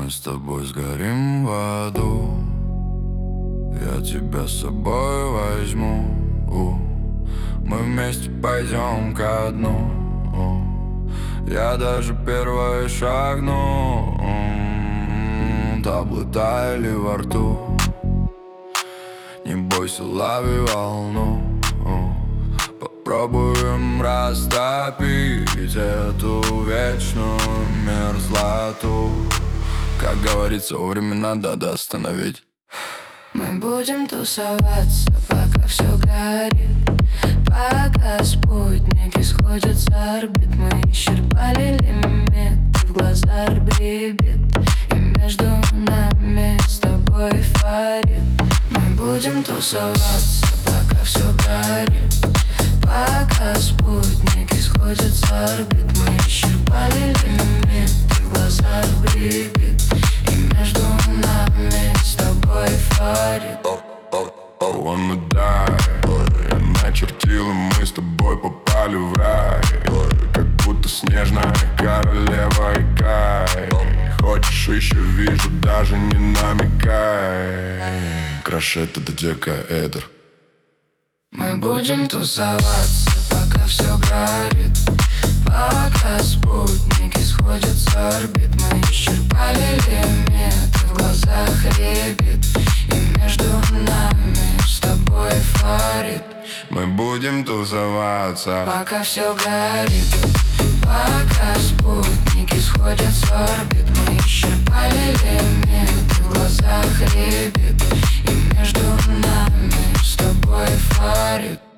Мы с тобой сгорим в аду. Я тебя с собой возьму. Мы вместе пойдем ко дну. Я первый шагну. Таблы таяли во рту. Не бойся, лови волну. Попробуем растопить эту вечную мерзлоту. Как говорится, вовремя надо остановить. Мы будем тусоваться, пока все горит, пока спутники сходят с орбит. Мы исчерпали лимит, в глазах рябит, и между нами с тобой эйфорит. Мы будем тусоваться, пока все горит, пока спутники сходят с орбит. Мы исчерпали лимит, в глазах рябит, и между нами с тобой эйфорит. Wanna die. Я начертил, и мы с тобой попали в рай. Как будто снежная королева и Кай. Хочешь еще, вижу, даже не намекай. Краш это додекаэдр. Мы будем тусоваться, пока все горит, пока спутники сходят с орбит. Мы исчерпали лимит, в глазах рябит, и между нами с тобой эйфорит. Мы будем тусоваться, пока все горит, пока спутники сходят с орбит. Мы исчерпали лимит, в глазах рябит, и между нами с тобой эйфорит.